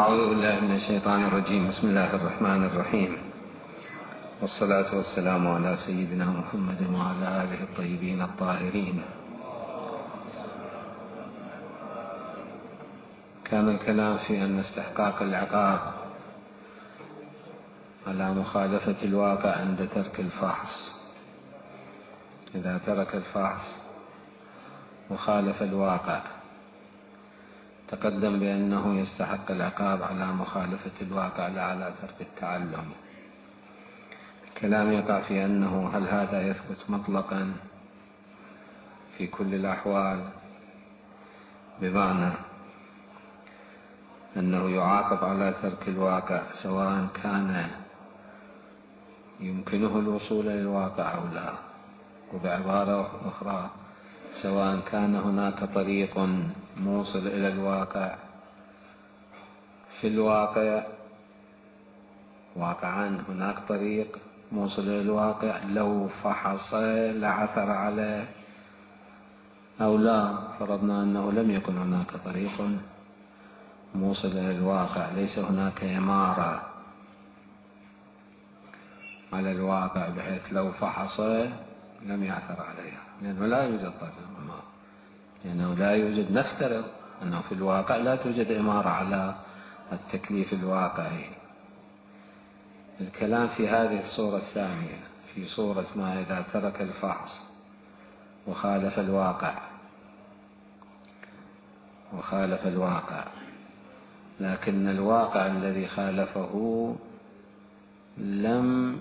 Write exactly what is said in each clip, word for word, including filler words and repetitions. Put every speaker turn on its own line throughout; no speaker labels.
أعوذ بالله من الشيطان الرجيم. بسم الله الرحمن الرحيم، والصلاة والسلام على سيدنا محمد وعلى آله الطيبين الطاهرين. كان الكلام في أن استحقاق العقاب على مخالفة الواقع عند ترك الفحص. إذا ترك الفحص وخالف الواقع تقدم بأنه يستحق العقاب على مخالفة الواقع لا على ترك التعلم. الكلام يقع في أنه هل هذا يثبت مطلقا في كل الأحوال، بمعنى أنه يعاقب على ترك الواقع سواء كان يمكنه الوصول إلى الواقع أو لا، وبعبارة أخرى سواء كان هناك طريق موصل إلى الواقع في الواقع واقعا هناك طريق موصل إلى الواقع لو فحص لعثر عليه، أو لا فرضنا أنه لم يكن هناك طريق موصل إلى الواقع، ليس هناك إمارة على الواقع بحيث لو فحص لم يعثر عليها، لأنه لا يوجد طريق إمارة، لأنه لا يوجد، نفترض أنه في الواقع لا توجد إمارة على التكليف الواقعي. الكلام في هذه الصورة الثانية، في صورة ما إذا ترك الفحص وخالف الواقع وخالف الواقع لكن الواقع الذي خالفه لم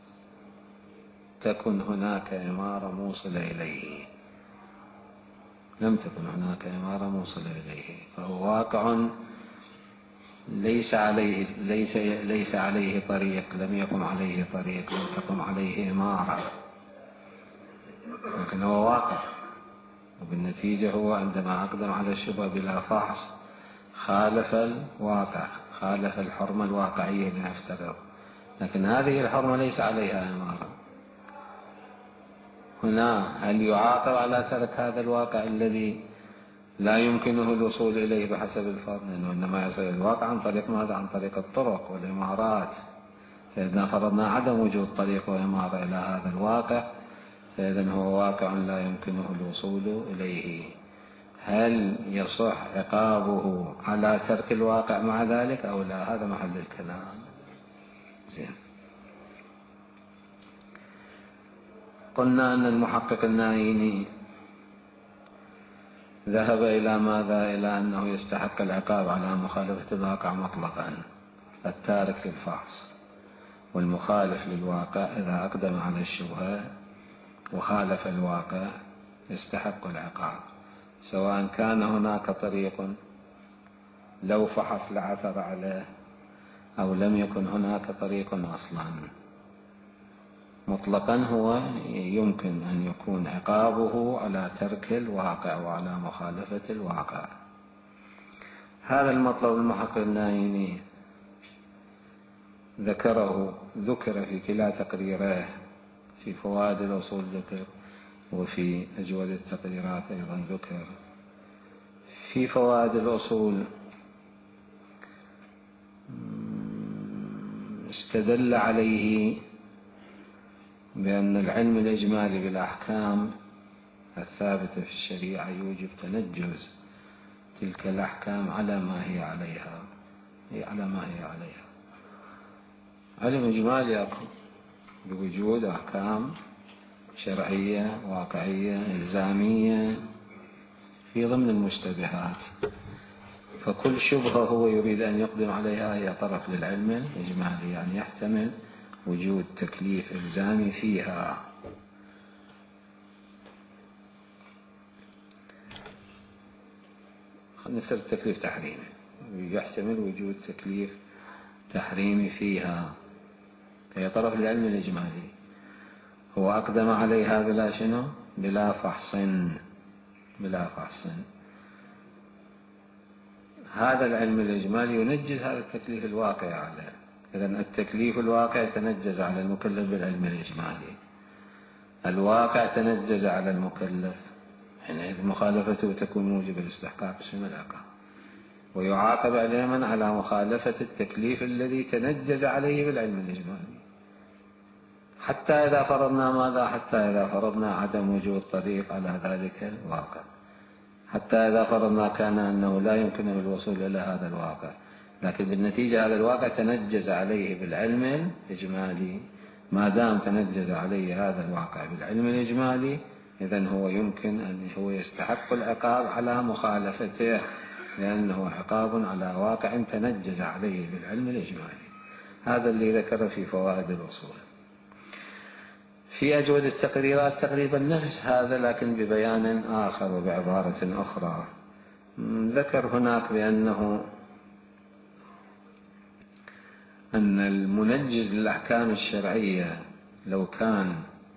تكن هناك إمارة موصلة إليه لم تكن هناك إمارة موصلة إليه فهو واقع ليس عليه ليس ليس عليه طريق، لم يقم عليه طريق، لم تقم عليه إمارة، لكن هو واقع، وبالنتيجة هو عندما أقدم على الشبهة بلا فحص خالف الواقع، خالف الحرمة الواقعية لنفترض، لكن هذه الحرمة ليس عليها إمارة. هنا هل يعاقب على ترك هذا الواقع الذي لا يمكنه الوصول إليه بحسب الفرض، لأنه إنما يصل الواقع عن طريق ماذا؟ عن طريق الطرق والإمارات. فإذا فرضنا عدم وجود طريق وإمارة إلى هذا الواقع فإذن هو واقع لا يمكنه الوصول إليه. هل يصح عقابه على ترك الواقع مع ذلك أو لا؟ هذا محل الكلام. زين. قلنا أن المحقق النايني ذهب إلى ماذا؟ إلى أنه يستحق العقاب على مخالفة الواقع مطلقا، التارك للفحص والمخالف للواقع إذا أقدم على الشبهة وخالف الواقع يستحق العقاب، سواء كان هناك طريق لو فحص لعثر عليه أو لم يكن هناك طريق أصلا. مطلقا هو يمكن أن يكون عقابه على ترك الواقع وعلى مخالفة الواقع. هذا المطلب المحقق النايني ذكره ذكر في كلا تقريره، في فوائد الأصول ذكر وفي أجودة التقريرات أيضا ذكر. في فوائد الأصول استدل عليه بأن العلم الإجمالي بالأحكام الثابتة في الشريعة يوجب تنجز تلك الأحكام على ما هي عليها هي على ما هي عليها علم إجمالي يقوم بوجود أحكام شرعية واقعية إلزامية في ضمن المشتبهات، فكل شبهة هو يريد أن يقدم عليها هي طرف للعلم الإجمالي، يعني يحتمل وجود تكليف إلزامي فيها. نفسر التكليف تحريمي، يحتمل وجود تكليف تحريمي فيها، هي طرف للعلم الإجمالي. هو أقدم عليها بلا شنو؟ بلا فحص بلا فحص هذا العلم الإجمالي ينجز هذا التكليف الواقع عليه. إذن التكليف الواقع تنجز على المكلف بالعلم الإجمالي، الواقع تنجز على المكلف، حينئذ مخالفته تكون موجبة لاستحقاق اسم العقاب. ويعاقب علما على مخالفة التكليف الذي تنجز عليه بالعلم الإجمالي. حتى إذا فرضنا ماذا؟ حتى إذا فرضنا عدم وجود طريق على ذلك الواقع، حتى إذا فرضنا كان أنه لا يمكن الوصول إلى هذا الواقع، لكن بالنتيجة هذا الواقع تنجز عليه بالعلم الإجمالي. ما دام تنجز عليه هذا الواقع بالعلم الإجمالي، إذن هو يمكن أن هو يستحق العقاب على مخالفته، لأنه عقاب على واقع تنجز عليه بالعلم الإجمالي. هذا اللي ذكر في فوائد الأصول. في أجود التقريرات تقريبا نفس هذا، لكن ببيان آخر وبعبارة أخرى. ذكر هناك بأنه أن المنجز للأحكام الشرعية لو كان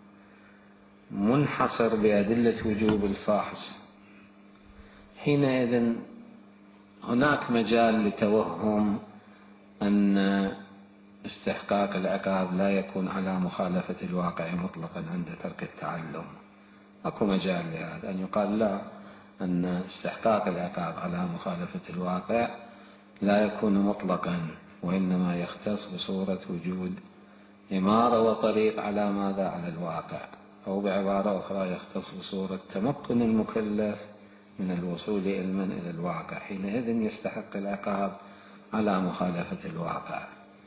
منحصر بأدلة وجوب الفحص، حينئذ هناك مجال لتوهم أن استحقاق العقاب لا يكون على مخالفة الواقع مطلقا عند ترك التعلم. أكو مجال لهذا، أن يقال لا، أن استحقاق العقاب على مخالفة الواقع لا يكون مطلقا، وإنما يختص بصورة وجود إمارة وطريق على ماذا؟ على الواقع، أو بعبارة أخرى يختص بصورة تمكن المكلف من الوصول علما إلى الواقع، حينئذ يستحق العقاب على مخالفة الواقع.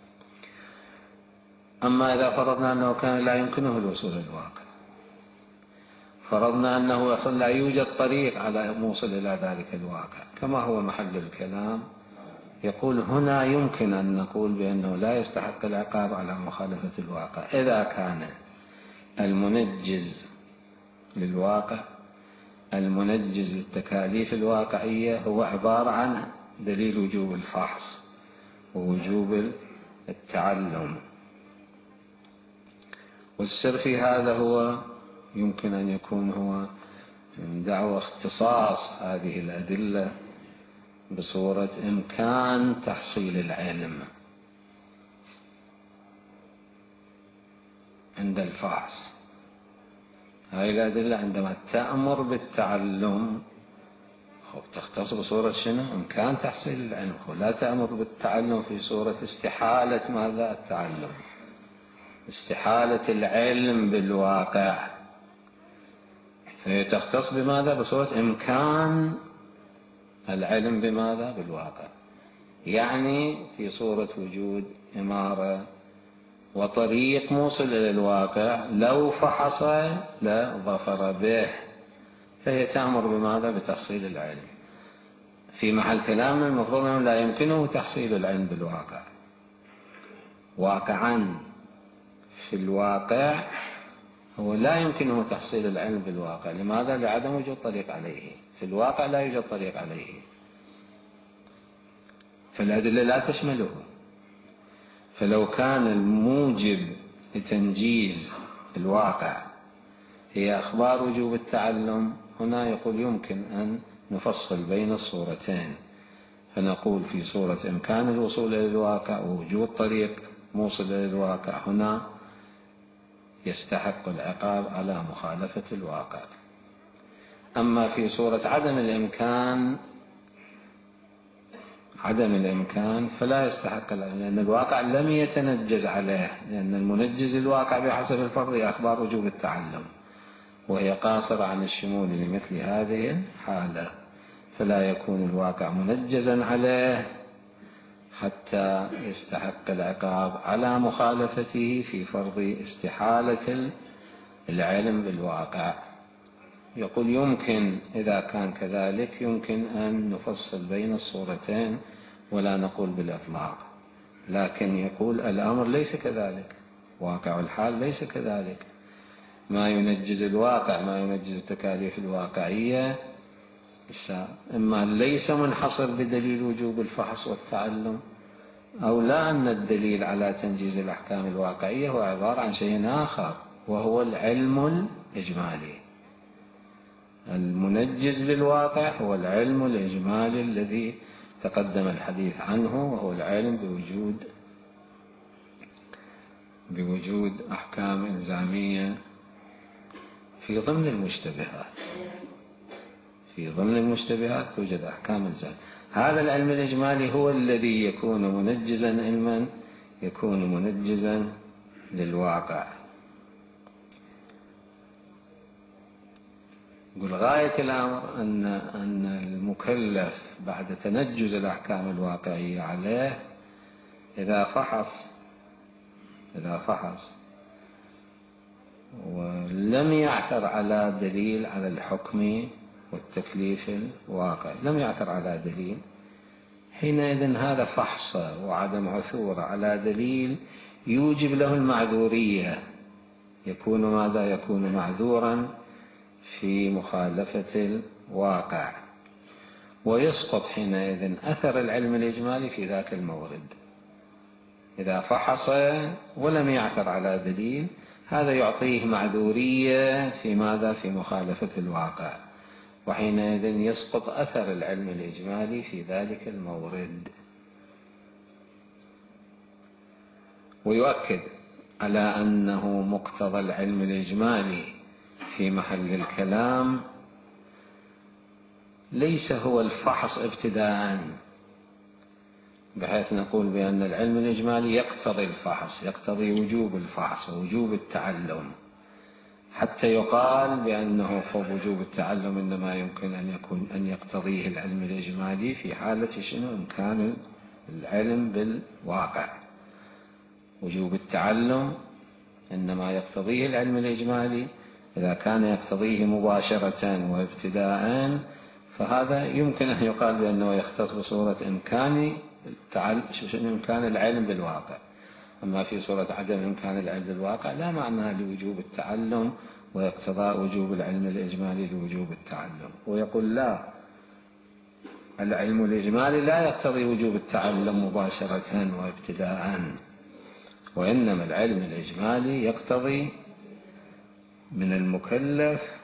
أما إذا فرضنا أنه كان لا يمكنه الوصول إلى الواقع، فرضنا أنه أصلا لا يوجد طريق على موصل إلى ذلك الواقع كما هو محل الكلام، يقول هنا يمكن أن نقول بأنه لا يستحق العقاب على مخالفة الواقع إذا كان المنجز للواقع، المنجز للتكاليف الواقعية، هو عبارة عن دليل وجوب الفحص ووجوب التعلم. والسر في هذا هو يمكن أن يكون هو من دعوى اختصاص هذه الأدلة بصورة إمكان تحصيل العلم عند الفحص. هذه الأدلة عندما تأمر بالتعلم تختص بصورة شنو؟ إمكان تحصيل العلم، لا تأمر بالتعلم في صورة استحالة ماذا؟ التعلم، استحالة العلم بالواقع. فهي تختص بماذا؟ بصورة إمكان العلم بماذا؟ بالواقع، يعني في صورة وجود إمارة وطريق موصل إلى الواقع، لو فحص لظفر به، فهي تأمر بماذا؟ بتحصيل العلم. في محل كلامنا المفروض أنه لا يمكنه تحصيل العلم بالواقع واقعا. في الواقع هو لا يمكنه تحصيل العلم بالواقع، لماذا؟ لعدم وجود طريق عليه. في الواقع لا يوجد طريق عليه، فالأدلة لا تشمله. فلو كان الموجب لتنجيز الواقع هي أخبار وجوب التعلم، هنا يقول يمكن أن نفصل بين الصورتين، فنقول في صورة إمكان الوصول إلى الواقع ووجود طريق موصل إلى الواقع، هنا يستحق العقاب على مخالفة الواقع. أما في صورة عدم الإمكان عدم الإمكان فلا يستحق، لأن الواقع لم يتنجز عليه، لأن المنجز الواقع بحسب الفرض أخبار وجوب التعلم، وهي قاصرة عن الشمول لمثل هذه الحالة، فلا يكون الواقع منجزا عليه حتى يستحق العقاب على مخالفته في فرض استحالة العلم بالواقع. يقول يمكن إذا كان كذلك يمكن أن نفصل بين الصورتين ولا نقول بالإطلاق، لكن يقول الأمر ليس كذلك، واقع الحال ليس كذلك. ما ينجز الواقع، ما ينجز التكاليف الواقعية، إما ليس منحصر بدليل وجوب الفحص والتعلم، أو لا، أن الدليل على تنجيز الأحكام الواقعية هو عبارة عن شيء آخر، وهو العلم الإجمالي. المنجز للواقع هو العلم الإجمالي الذي تقدم الحديث عنه، وهو العلم بوجود بوجود أحكام إلزامية في ضمن المشتبهات. في ضمن المشتبهات توجد أحكام إلزامية. هذا العلم الإجمالي هو الذي يكون منجزا علما، يكون منجزا للواقع. يقول غاية الأمر أن أن المكلف بعد تنجز الأحكام الواقعية عليه إذا فحص إذا فحص ولم يعثر على دليل على الحكم والتكليف الواقع، لم يعثر على دليل، حينئذ هذا فحص وعدم عثور على دليل يوجب له المعذورية، يكون ماذا؟ يكون معذورا في مخالفة الواقع، ويسقط حينئذ أثر العلم الإجمالي في ذاك المورد. إذا فحص ولم يعثر على دليل هذا يعطيه معذورية في ماذا؟ في مخالفة الواقع، وحينئذ يسقط أثر العلم الإجمالي في ذلك المورد. ويؤكد على أنه مقتضى العلم الإجمالي في محل الكلام ليس هو الفحص ابتداءً، بحيث نقول بأن العلم الإجمالي يقتضي الفحص، يقتضي وجوب الفحص ووجوب التعلم، حتى يقال بأنه فوق وجوب التعلم إنما يمكن أن يكون أن يقتضيه العلم الإجمالي في حالة شنو؟ إمكان العلم بالواقع. وجوب التعلم إنما يقتضيه العلم الإجمالي إذا كان يقتضيه مباشرة وابتداء، فهذا يمكن أن يقال بأنه يختص بصورة إمكان إمكان العلم بالواقع. أما في صورة عدم إمكان العلم بالواقع لا معنى لوجوب التعلم ويقتضى وجوب العلم الإجمالي لوجوب التعلم. ويقول لا، العلم الإجمالي لا يقتضي وجوب التعلم مباشرة وابتداء، وإنما العلم الإجمالي يقتضي من المكلف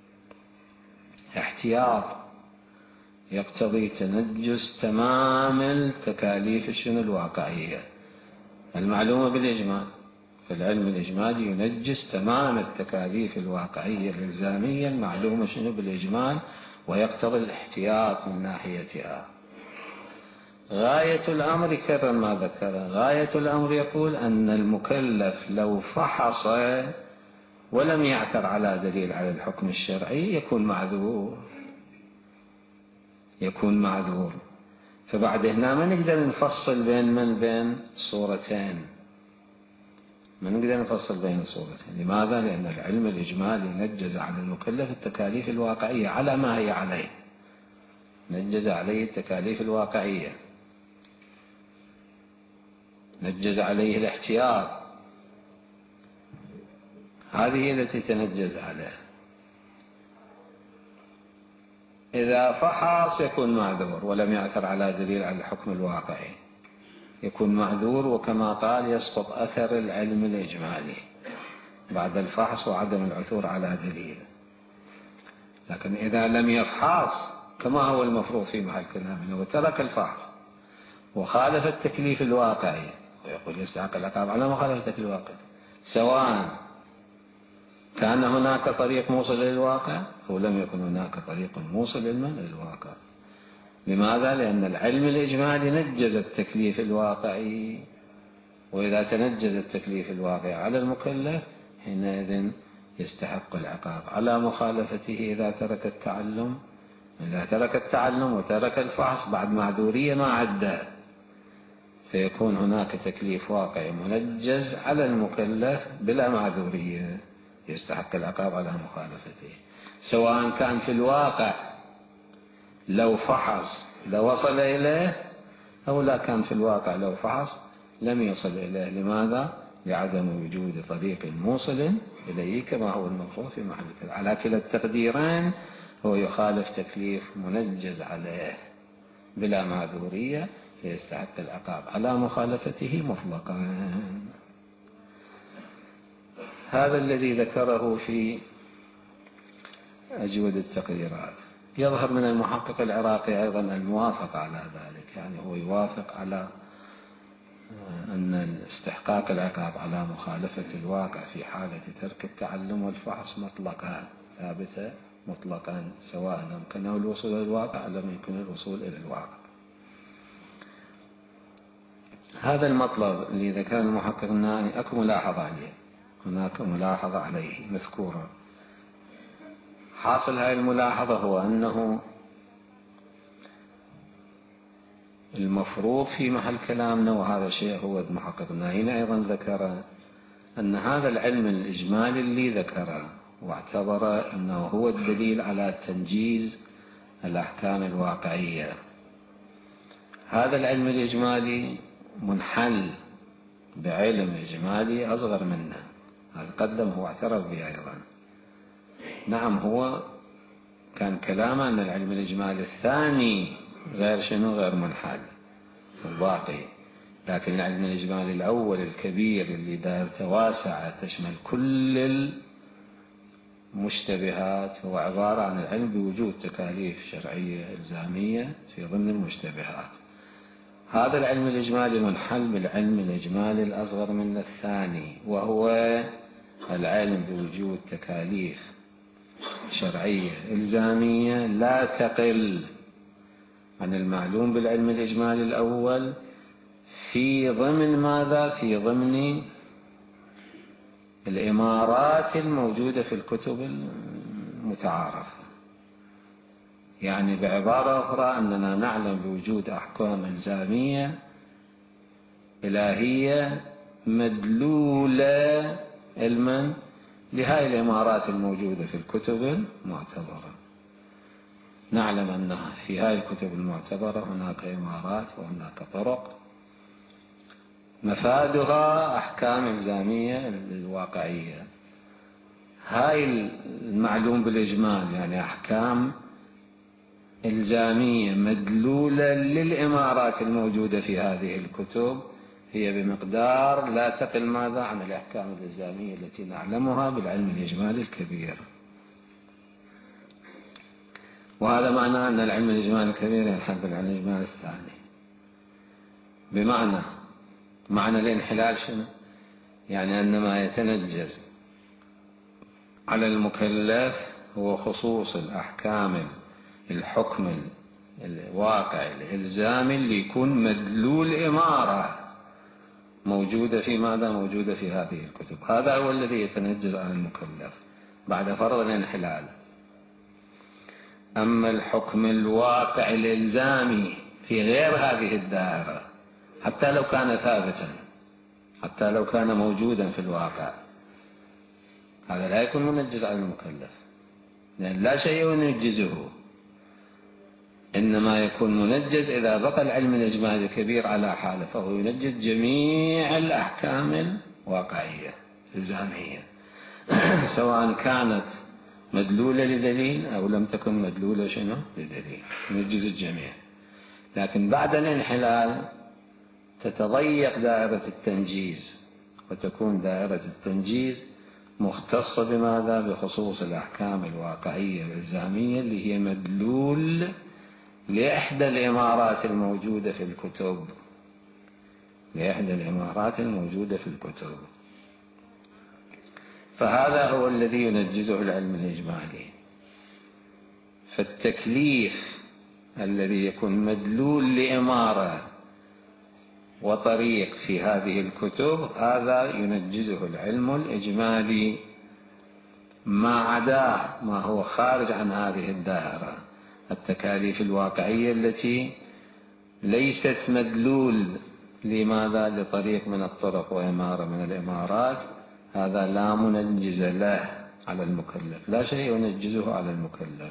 احتياط، يقتضي تنجز تمام التكاليف الشنو الواقعية المعلومة بالإجمال. فالعلم الإجمالي ينجز تمام التكاليف الواقعية الإلزامية المعلومة شنو بالإجمال، ويقتضي الاحتياط من ناحيتها. غاية الأمر يكرر ما ذكر، غاية الأمر يقول أن المكلف لو فحص ولم يعثر على دليل على الحكم الشرعي يكون معذور، يكون معذور. فبعد هنا ما نقدر نفصل بين من بين صورتين، ما نقدر نفصل بين الصورتين. لماذا؟ لأن العلم الإجمالي نجز على المكلف التكاليف الواقعية على ما هي عليه، نجز عليه التكاليف الواقعية، نجز عليه الاحتياط، هذه التي تنجز عليه. إذا فحص يكون معذور ولم يعثر على دليل على الحكم الواقعي يكون معذور، وكما قال يسقط أثر العلم الإجمالي بعد الفحص وعدم العثور على دليل. لكن إذا لم يفحص كما هو المفروض في محل كلامنا وترك الفحص وخالف التكليف الواقعي، ويقول يستحق العقاب على مخالفة التكليف الواقعي، سواء كان هناك طريق موصل للواقع أو لم يكن هناك طريق موصل للواقع. لماذا؟ لأن العلم الإجمالي نجز التكليف الواقعي، وإذا تنجز التكليف الواقعي على المكلف حينئذ يستحق العقاب على مخالفته إذا ترك التعلم. إذا ترك التعلم وترك الفحص بعد معذورية ما عدى، فيكون هناك تكليف واقعي منجز على المكلف بلا معذورية، يستحق العقاب على مخالفته، سواء كان في الواقع لو فحص لوصل إليه أو لا كان في الواقع لو فحص لم يصل إليه. لماذا؟ لعدم وجود طريق موصل إليه كما هو المفروض في محل الكلام. على كلا التقديرين هو يخالف تكليف منجز عليه بلا معذورية، فيستحق العقاب على مخالفته مطلقا. هذا الذي ذكره في أجود التقديرات. يظهر من المحقق العراقي أيضا الموافق على ذلك، يعني هو يوافق على أن استحقاق العقاب على مخالفة الواقع في حالة ترك التعلم والفحص مطلقا ثابتة مطلقا، سواء أمكنه الوصول إلى الواقع أو لم يمكن الوصول إلى الواقع. هذا المطلب اللي ذكر المحقق النائي أكو ملاحظة عليه، هناك ملاحظة عليه مذكورة. حاصل هذه الملاحظة هو أنه المفروض في محل كلامنا، وهذا الشيء هو المحقق النائي أيضا ذكر، أن هذا العلم الإجمالي اللي ذكره واعتبر أنه هو الدليل على تنجيز الأحكام الواقعية، هذا العلم الإجمالي منحل بعلم إجمالي أصغر منه. هذا قدم هو اعترف به أيضا. نعم، هو كان كلامه أن العلم الإجمالي الثاني غير شنو، غير منحل في الواقع، لكن العلم الإجمالي الأول الكبير اللي دائرته واسعة تشمل كل المشتبهات هو عبارة عن العلم بوجود تكاليف شرعية إلزامية في ضمن المشتبهات. هذا العلم الإجمالي منحل بالعلم الإجمالي الأصغر من الثاني، وهو العلم بوجود تكاليف شرعية إلزامية لا تقل عن المعلوم بالعلم الإجمالي الأول في ضمن ماذا؟ في ضمن الإمارات الموجودة في الكتب المتعارفة. يعني بعبارة أخرى أننا نعلم بوجود أحكام إلزامية إلهية مدلولة علما لهذه الإمارات الموجودة في الكتب المعتبرة. نعلم أن في هذه الكتب المعتبرة هناك إمارات وهناك طرق مفادها أحكام إلزامية الواقعية. هاي المعلوم بالإجمال يعني أحكام إلزامية مدلولة للإمارات الموجودة في هذه الكتب هي بمقدار لا تقل ماذا عن الأحكام الإلزامية التي نعلمها بالعلم الإجمالي الكبير. وهذا معناه أن العلم الإجمالي الكبير ينحل بالعلم الإجمالي الثاني. بمعنى معنى الانحلال شنو؟ يعني أن ما يتنجز على المكلف هو خصوص الأحكام الحكم الواقع الإلزامي اللي يكون مدلول إمارة موجودة في ماذا؟ موجودة في هذه الكتب. هذا هو الذي يتنجز على المكلف بعد فرض الانحلال. أما الحكم الواقع الإلزامي في غير هذه الدائرة حتى لو كان ثابتا، حتى لو كان موجودا في الواقع، هذا لا يكون منجز على المكلف، لأن لا شيء ينجزه، إنما يكون منجز إذا بقى العلم الإجمالي الكبير على حاله، فهو ينجز جميع الأحكام الواقعية الإلزامية سواء كانت مدلولة لدليل أو لم تكن مدلولة شنو لدليل، ينجز الجميع. لكن بعد الانحلال تتضيق دائرة التنجيز، وتكون دائرة التنجيز مختصة بماذا؟ بخصوص الأحكام الواقعية الإلزامية اللي هي مدلول لإحدى الإمارات الموجودة في الكتب، لإحدى الإمارات الموجودة في الكتب. فهذا هو الذي ينجزه العلم الإجمالي. فالتكليف الذي يكون مدلول لإمارة وطريق في هذه الكتب هذا ينجزه العلم الإجمالي، ما عداه ما هو خارج عن هذه الدائرة، التكاليف الواقعية التي ليست مدلول لماذا؟ لطريق من الطرق وإمارة من الإمارات، هذا لا منجز له على المكلف، لا شيء ينجزه على المكلف.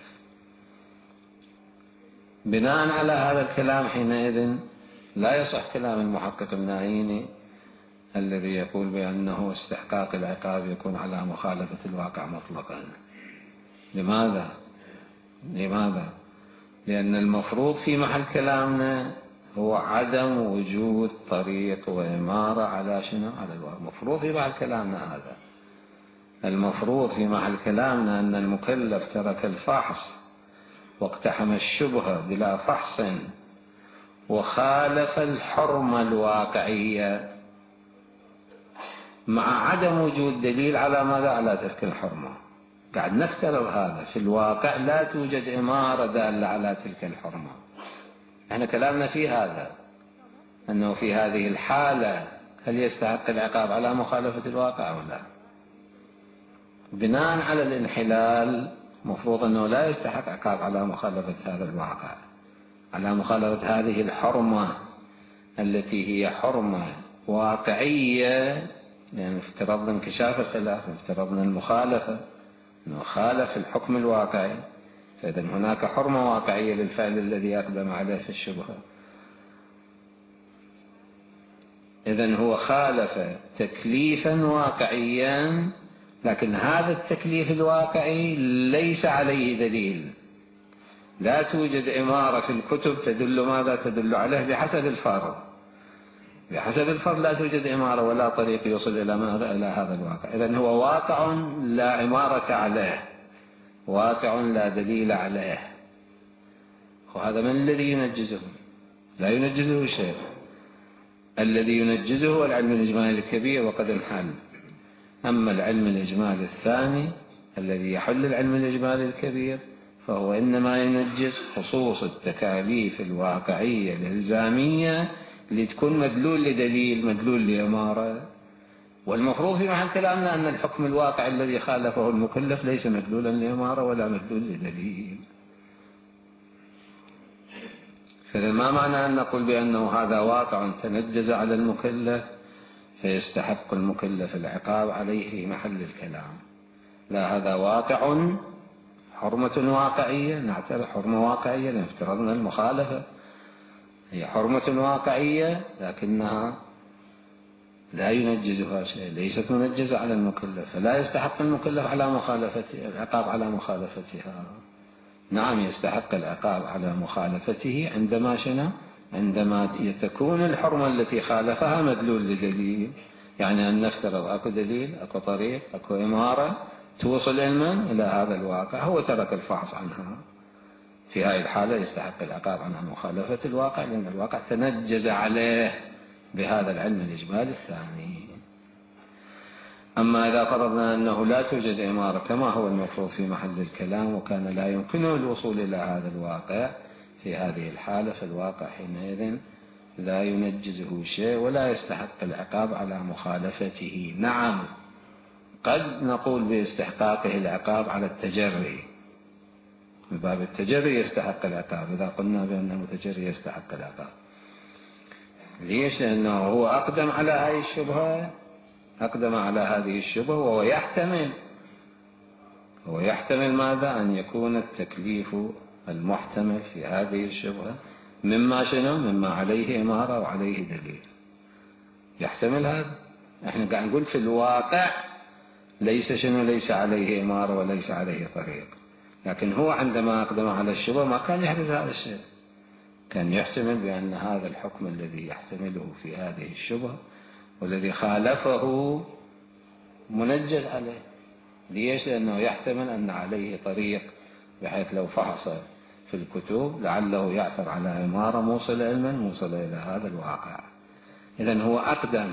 بناء على هذا الكلام حينئذ لا يصح كلام المحقق النائيني الذي يقول بأنه استحقاق العقاب يكون على مخالفة الواقع مطلقا. لماذا؟ لماذا؟ لأن المفروض في محل كلامنا هو عدم وجود طريق وإمارة على شنو؟ على الواقع. المفروض في محل كلامنا هذا، المفروض في محل كلامنا أن المكلف ترك الفحص واقتحم الشبهة بلا فحص وخالف الحرمة الواقعية مع عدم وجود دليل على ماذا؟ على تلك الحرمة. قاعد نفترض هذا في الواقع لا توجد إمارة دالة على تلك الحرمة، احنا كلامنا في هذا، أنه في هذه الحالة هل يستحق العقاب على مخالفة الواقع أو لا؟ بناء على الانحلال مفروض أنه لا يستحق عقاب على مخالفة هذا الواقع، على مخالفة هذه الحرمة التي هي حرمة واقعية، يعني افترضنا انكشاف الخلاف، افترضنا المخالفة أنه خالف الحكم الواقعي، فإذا هناك حرمة واقعية للفعل الذي أقدم عليه في الشبهة. إذن هو خالف تكليفا واقعيا، لكن هذا التكليف الواقعي ليس عليه دليل، لا توجد إمارة في الكتب تدل ماذا تدل عليه بحسب الفرض، بحسب الفرض لا توجد إمارة ولا طريق يوصل إلى ماذا إلى هذا الواقع. إذن هو واقع لا إمارة عليه، واقع لا دليل عليه. وهذا من الذي ينجزه؟ لا ينجزه شيء، الذي ينجزه هو العلم الإجمالي الكبير وقد انحل. أما العلم الإجمالي الثاني الذي يحل العلم الإجمالي الكبير فهو إنما ينجز خصوص التكاليف الواقعية الإلزامية اللي تكون مدلول لدليل، مدلول لإمارة. والمفروض في محل كلامنا أن الحكم الواقع الذي خالفه المكلف ليس مدلولا لإمارة ولا مدلول لدليل. فإذا ما معنى أن نقول بأنه هذا واقع تنجز على المكلف فيستحق المكلف العقاب عليه في محل الكلام؟ لا، هذا واقع حرمة واقعية، نعتبر حرمة واقعية لأن افترضنا المخالفة هي حرمة واقعية لكنها لا ينجزها شيء، ليست منجزة على المكلف، فلا يستحق المكلف على مخالفتها العقاب على مخالفتها. نعم يستحق العقاب على مخالفته عندما شنو؟ عندما تكون الحرمة التي خالفها مدلول لدليل، يعني أن نفترض أكو دليل، أكو طريق، أكو إمارة توصل علما إلى هذا الواقع، هو ترك الفحص عنها، في هذه الحالة يستحق العقاب عن مخالفة الواقع لأن الواقع تنجز عليه بهذا العلم الإجمالي الثاني. أما إذا فرضنا أنه لا توجد إمارة كما هو المفروض في محل الكلام وكان لا يمكنه الوصول إلى هذا الواقع، في هذه الحالة فالواقع حينئذ لا ينجزه شيء ولا يستحق العقاب على مخالفته. نعم قد نقول باستحقاقه العقاب على التجري، من باب التجري يستحق العقاب إذا قلنا بأن المتجري يستحق العقاب. ليش؟ لأنه هو أقدم على هذه الشبهة، أقدم على هذه الشبهة وهو يحتمل هو يحتمل ماذا؟ أن يكون التكليف المحتمل في هذه الشبهة مما شنو؟ مما عليه إمارة وعليه دليل، يحتمل هذا. احنا قاعد نقول في الواقع ليس شنو؟ ليس عليه إمارة وليس عليه طريق، لكن هو عندما أقدم على الشبهة ما كان يحدث هذا الشيء، كان يحتمل بأن هذا الحكم الذي يحتمله في هذه الشبهة والذي خالفه منجز عليه. ليش؟ لأنه يحتمل أن عليه طريق بحيث لو فحص في الكتب لعله يعثر على إمارة موصلة علما موصلة إلى هذا الواقع. إذن هو أقدم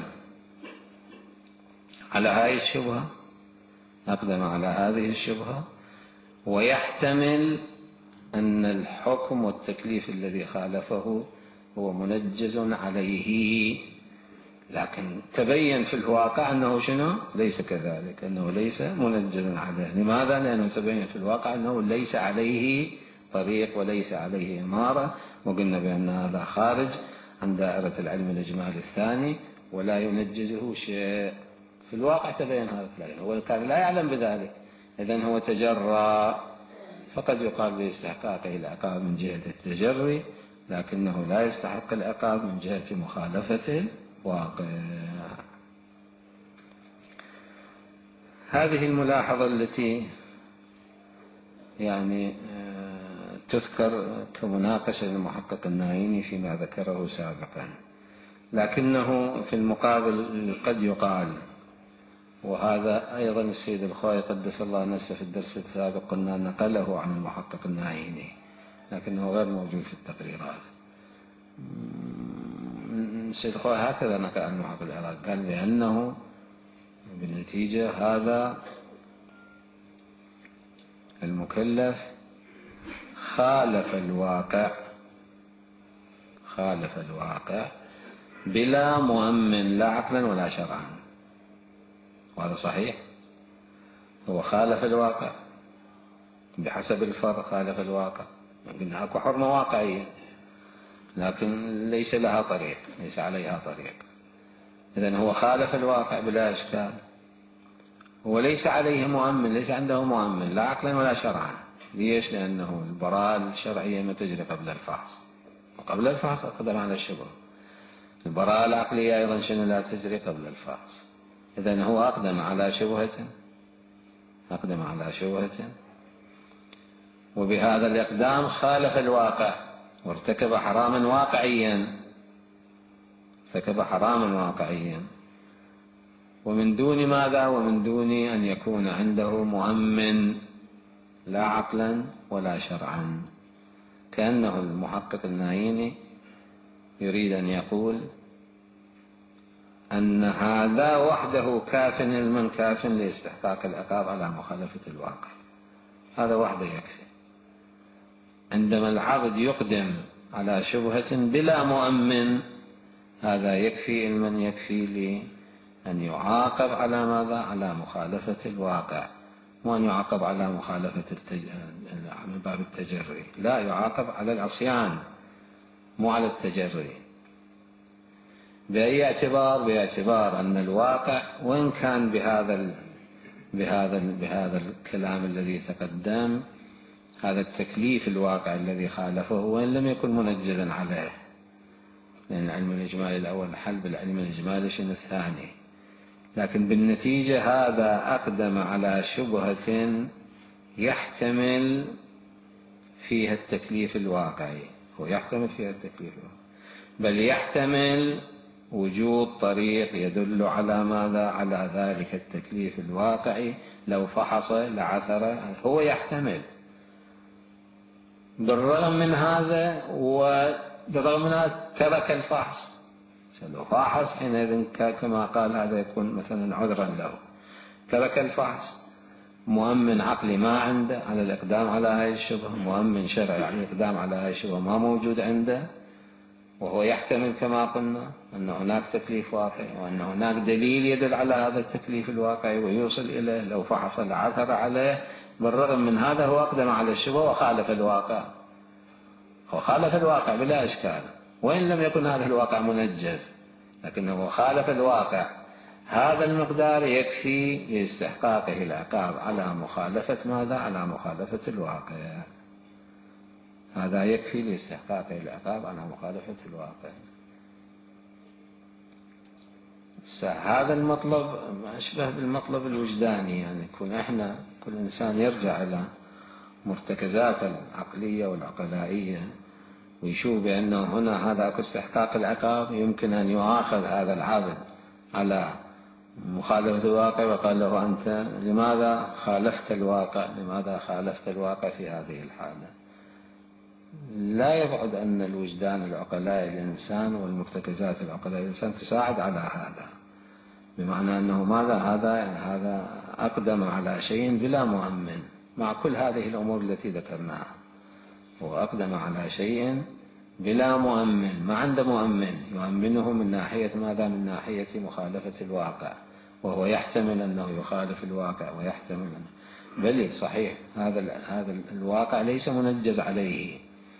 على هذه الشبهة، أقدم على هذه الشبهة ويحتمل أن الحكم والتكليف الذي خالفه هو منجز عليه، لكن تبين في الواقع أنه شنو؟ ليس كذلك، أنه ليس منجزا عليه. لماذا؟ لأنه تبين في الواقع أنه ليس عليه طريق وليس عليه إمارة، وقلنا بأن هذا خارج عن دائرة العلم الإجمالي الثاني ولا ينجزه شيء. في الواقع تبين هذا، لكن هو كان لا يعلم بذلك، إذن هو تجرى، فقد يقال باستحقاقه العقاب من جهة التجري لكنه لا يستحق العقاب من جهة مخالفة الواقع. هذه الملاحظة التي يعني تذكر كمناقشة للمحقق النايني فيما ذكره سابقا، لكنه في المقابل قد يقال، وهذا أيضا السيد الخوئي قدس الله نفسه في الدرس السابق قلنا نقله عن المحقق النايني لكنه غير موجود في التقريرات. السيد الخوئي هكذا نقل عن المحقق العراقي، قال بأنه بالنتيجة هذا المكلف خالف الواقع خالف الواقع بلا مؤمن لا عقلا ولا شرعا، وهذا صحيح. هو خالف الواقع بحسب الفرق، خالف الواقع. قلنا اكو حرمة واقعية لكن ليس لها طريق، ليس عليها طريق. إذن هو خالف الواقع بلا إشكال، وليس عليه مؤمن، ليس عنده مؤمن لا عقلا ولا شرعا. ليش؟ لأنه البراءة الشرعية ما تجري قبل الفحص، وقبل الفحص أقدم على الشبهة. البراءة العقلية أيضا شنو؟ لا تجري قبل الفحص. إذن هو أقدم على شبهة، أقدم على شبهة، وبهذا الإقدام خالف الواقع وارتكب حراما واقعيا، ارتكب حراما واقعيا، ومن دون ماذا؟ ومن دون أن يكون عنده مؤمن لا عقلا ولا شرعا. كأنه المحقق النايني يريد أن يقول أن هذا وحده كاف، علما كاف لاستحقاق العقاب على مخالفة الواقع. هذا وحده يكفي. عندما العبد يقدم على شبهة بلا مؤمن، هذا يكفي علما، يكفي لأن يعاقب على ماذا؟ على مخالفة الواقع، وأن يعاقب على مخالفة التج... من باب التجري، لا يعاقب على العصيان مو على التجري. بأي اعتبار؟ باعتبار أن الواقع وإن كان بهذا ال... بهذا ال... بهذا الكلام الذي تقدم، هذا التكليف الواقع الذي خالفه وإن لم يكن منجزا عليه، لأن العلم الإجمالي الأول حل بالعلم الإجمالي شنو الثاني، لكن بالنتيجة هذا أقدم على شبهة يحتمل فيها التكليف الواقعي، هو يحتمل فيها التكليف الواقعي، بل يحتمل وجود طريق يدل على ماذا؟ على ذلك التكليف الواقعي. لو فحص لعثر، هو يحتمل. بالرغم من هذا وبالرغم من هذا ترك الفحص. لو فحص حينئذ كما قال هذا يكون مثلا عذرا له. ترك الفحص، مؤمن عقلي ما عنده على الإقدام على هذه الشبهة، مؤمن شرعي على الإقدام على هذه الشبهة ما موجود عنده، وهو يحتمل كما قلنا أن هناك تكليف واقعي وأن هناك دليل يدل على هذا التكليف الواقعي ويوصل إليه. لو فحص لعثر عليه. بالرغم من هذا هو أقدم على الشبهة وخالف الواقع، هو خالف الواقع بلا إشكال، وإن لم يكن هذا الواقع منجز، لكنه خالف الواقع. هذا المقدار يكفي لاستحقاقه العقاب على مخالفة ماذا؟ على مخالفة الواقع. هذا يكفي لاستحقاقه العقاب على مخالفة الواقع. هذا المطلب أشبه بالمطلب الوجداني، يعني يكون إحنا كل إنسان يرجع إلى مرتكزات العقلية والعقلائية ويشوف بأنه هنا هذا استحقاق العقاب، يمكن أن يؤاخذ هذا العبد على مخالفة الواقع وقال له أنت لماذا خالفت الواقع؟ لماذا خالفت الواقع في هذه الحالة؟ لا يبعد أن الوجدان العقلاء الإنسان والمرتكزات العقلاء الإنسان تساعد على هذا، بمعنى أنه ماذا؟ هذا هذا أقدم على شيء بلا مؤمن مع كل هذه الأمور التي ذكرناها، هو أقدم على شيء بلا مؤمن، ما عنده مؤمن يؤمنه من ناحية ماذا؟ من ناحية مخالفة الواقع، وهو يحتمل أنه يخالف الواقع ويحتمل أنه بل صحيح هذا هذا الواقع ليس منجز عليه،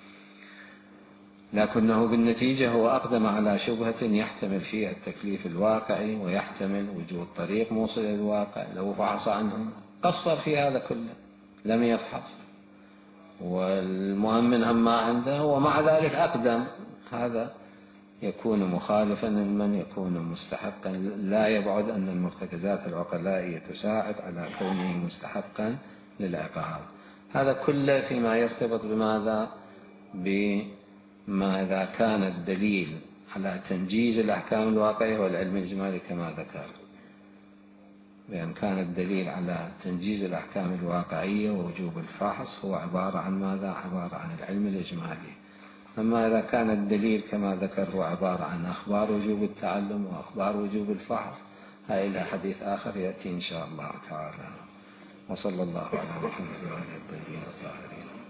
لكنه بالنتيجة هو أقدم على شبهة يحتمل فيها التكليف الواقعي ويحتمل وجود طريق موصل إلى الواقع. لو فحص عنه قصر في هذا كله، لم يفحص، والمؤمن هم ما عنده ومع ذلك أقدم، هذا يكون مخالفا لمن يكون مستحقا. لا يبعد أن المرتكزات العقلائية تساعد على كونه مستحقا للعقاب. هذا كله فيما يرتبط بماذا؟ بما إذا كان الدليل على تنجيز الأحكام الواقعية والعلم الإجمالي كما ذكر، بأن كان الدليل على تنجيز الأحكام الواقعية ووجوب الفحص هو عبارة عن ماذا؟ عبارة عن العلم الإجمالي. أما إذا كان الدليل كما ذكر هو عبارة عن أخبار وجوب التعلم وأخبار وجوب الفحص، هذا إلى حديث آخر يأتي إن شاء الله تعالى. وصلى الله على محمد وعلى آله الطيبين الطاهرين.